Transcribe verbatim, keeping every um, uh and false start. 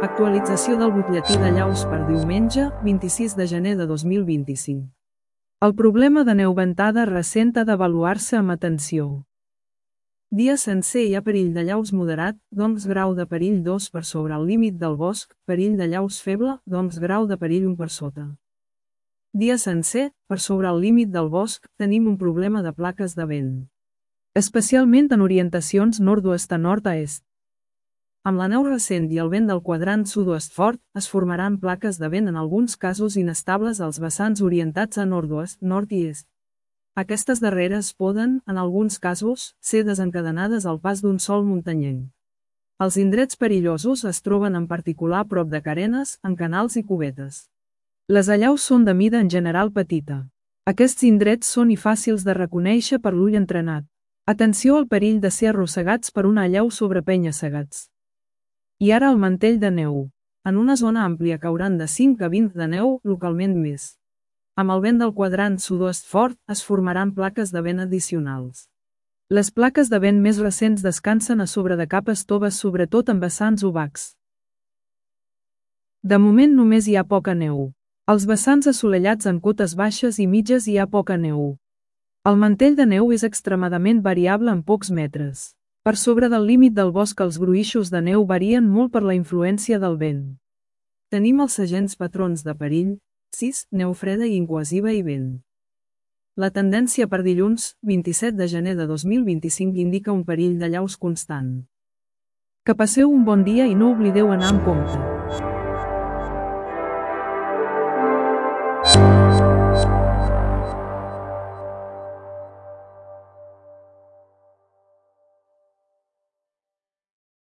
Actualització del butlletí de llaus per diumenge, vint-i-sis de gener de dos mil vint-i-cinc. El problema de neu ventada recent ha d'avaluar-se amb atenció. Dia sencer hi ha perill de llaus moderat, doncs grau de perill dos per sobre el límit del bosc, perill de llaus feble, doncs grau de perill un per sota. Dia sencer, per sobre el límit del bosc, tenim un problema de plaques de vent. Especialment en orientacions nord-oest a nord a est. Amb la neu recent i el vent del quadrant sud-oest fort, es formaran plaques de vent en alguns casos inestables als vessants orientats a nord-oest, nord i est. Aquestes darreres poden, en alguns casos, ser desencadenades al pas d'un sol muntanyenc. Els indrets perillosos es troben en particular a prop de carenes, en canals i cubetes. Les allaus són de mida en general petita. Aquests indrets són i fàcils de reconèixer per l'ull entrenat. Atenció al perill de ser arrossegats per una allau sobre penya-segats. I ara el mantell de neu. En una zona àmplia cauran de cinc a vint de neu, localment més. Amb el vent del quadrant sud-oest fort, es formaran plaques de vent addicionals. Les plaques de vent més recents descansen a sobre de capes toves, sobretot en vessants obacs. De moment només hi ha poca neu. Als vessants assolellats en cotes baixes i mitges hi ha poca neu. El mantell de neu és extremadament variable en pocs metres. Per sobre del límit del bosc els gruixos de neu varien molt per la influència del vent. Tenim els segents patrons de perill, sis, neu freda i incohesiva i vent. La tendència per dilluns, vint-i-set de gener de dos mil vint-i-cinc indica un perill de llaus constant. Que passeu un bon dia i no oblideu anar amb compte.